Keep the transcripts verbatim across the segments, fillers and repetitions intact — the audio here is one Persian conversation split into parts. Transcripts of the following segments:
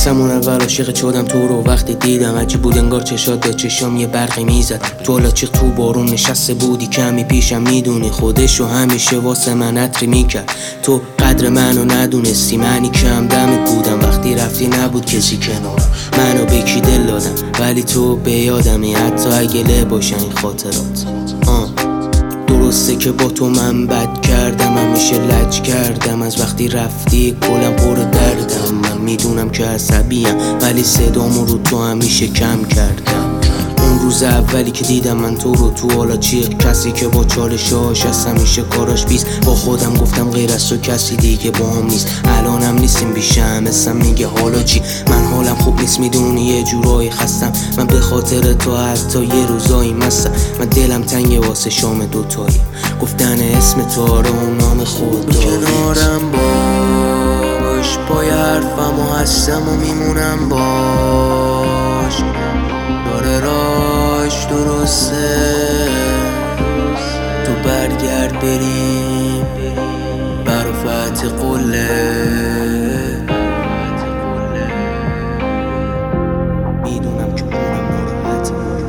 از همون اول عاشق شدم تو رو وقتی دیدم. عجیب بود انگار چشات به چشام یه برقی میزد. تو لاچیق تو بارون نشسته بودی کمی پیشم، میدونی خودشو همیشه واسه من عطری میکرد. تو قدر منو ندونستی، منی کم دمت بودم وقتی رفتی نبود کسی کنارم. منو به کی دل دادم ولی تو به یادمی، حتی اگه له باشن این خاطرات. آه درسته که با تو من بد کردم، همیشه لج کردم از وقتی رفتی کلم پر دردم. من میدونم که عصبیم ولی صدامو رو تو همیشه کم کردم. اون روز اولی که دیدم من تو رو تو حالا چیه، کسی که با چالشاش هست همیشه کاراش بیست. با خودم گفتم غیر از تو کسی دیگه با هم نیست. الانم نیستیم بیشم اسم میگه حالا چی. من حالم خوب نیست میدونی یه جورایی خستم. من به خاطر تو حتی یه روزایی مستم. من دلم تنگه واسه شام دوتایی، گفتن اسم تو آره اون نام خود کنارم باش. پای حرفم و هستم و میمونم باش. داره راش درسته تو برگرد بریم برا فتح قله. میدونم که اونم ناراحت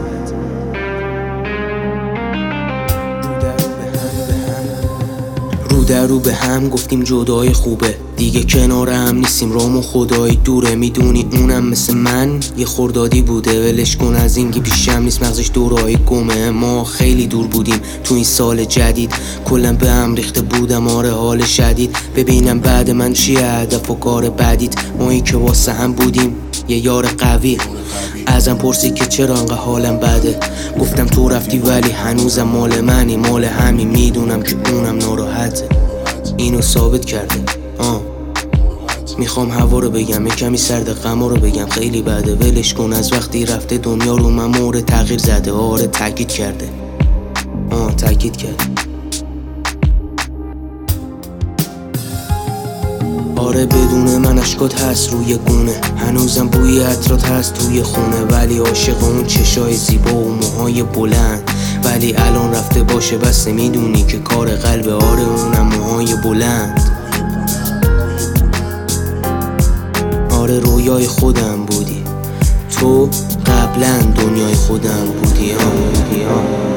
رو در رو به هم گفتیم جدای خوبه دیگه، کنار هم نیستیم رام و خدایی دوره. میدونی اونم مثل من یه خوردادی بوده، ولش کن از اینکه پیشم نیست مغزش دورای گمه. ما خیلی دور بودیم تو این سال جدید، کلم به هم ریخته بودم آره حال شدید. ببینم بعد من چیه هدف و کار بعدیت، مایی که واسه هم بودیم یه یار قوی. ازم پرسی که چرا انقدر حالم بده، گفتم تو رفتی ولی هنوزم مال منی مال همین. میدونم که اونم ناراحته اینو ثابت کرده. آه میخوام هوا رو بگم، یه کمی سرد غما رو بگم خیلی بده. ولش کن از وقتی رفته دنیا رو من مورد تغییر زده. آره تاکید کرده، آه تاکید کرده. آره بدون من اشکات هست روی گونه، هنوزم بوی عطرات هست توی خونه. ولی عاشق اون چشای زیبا و موهای بلند، ولی الان رفته باشه بس میدونی که کار قلبه. آره اونم موهای بلند. آره رویای خودم بودی تو، قبلا دنیای خودم بودی. آه